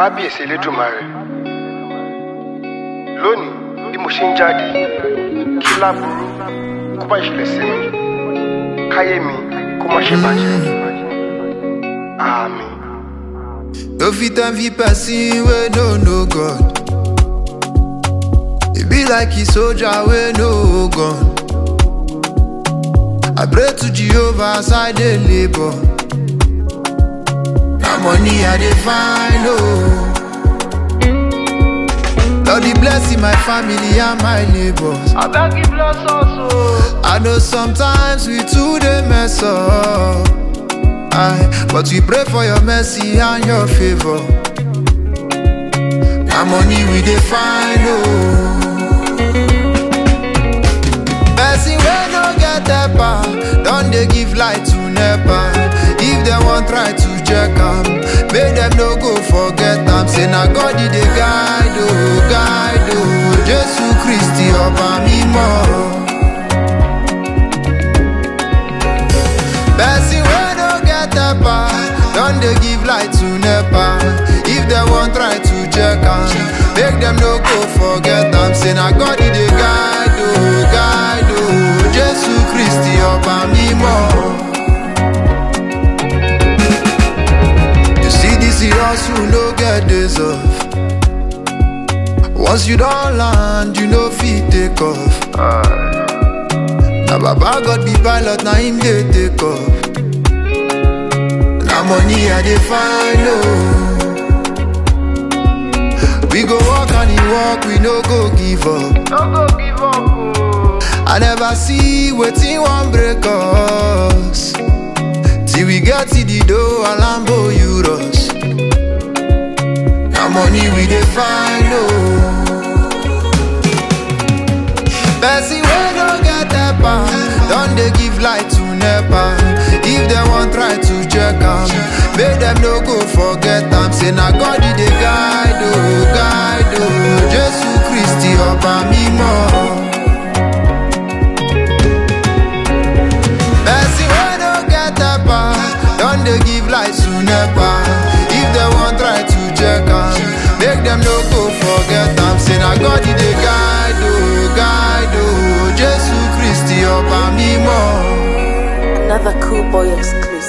kábíyèsí elédùmarè lónìí bí mo ṣe ń jáde kí láburú kó bá ìṣẹ̀lẹ̀ sí mi káyé mi kó má ṣe bàjẹ́ àmín. No fit envy person wey no know God. E be like a soldier wey no gun. I pray to Jehovah as I dey labor. Na money I dey find oh. Lord dey bless my family and my neighbors. I beg you bless us oh. I know sometimes we too dey mess up. But we pray for your mercy and your favor. Na money we dey find oh. Person wey no get helper don dey give light to nepa. If dem wan try to check am, make dem no go forget am. Say na God dey guide oh, guide oh. Jesu Kristi ọba mímọ́. Person wey no get helper don dey give light to nepa. If dem wan try to check am, make dem no go forget am. Say na God dey guide oh, guide oh. Jesu Kristi ọba mímọ́. You see this hustle no get days off. Once you don land, you no fit take off. Na Baba God be pilot, na him dey take off. Na money I dey find oh. We go work and work, we no go give up. No go give up oh. I never see wetin wan break us. Till we get to the door, Alambo Euros. Na money we dey find oh. Person wey no get helper don dey give light to nepa. If dem wan try to check am, make dem no go forget am. Say na God dey guide oh, guide oh. Jesu Kristi ọba mímọ́. Person wey no get helper don dey give light to nepa. If dem wan try to check am, make dem no go forget am. Say na God dey guide oh, guide oh. Jesu Kristi ọba mímọ́. Another cool boy exclusive.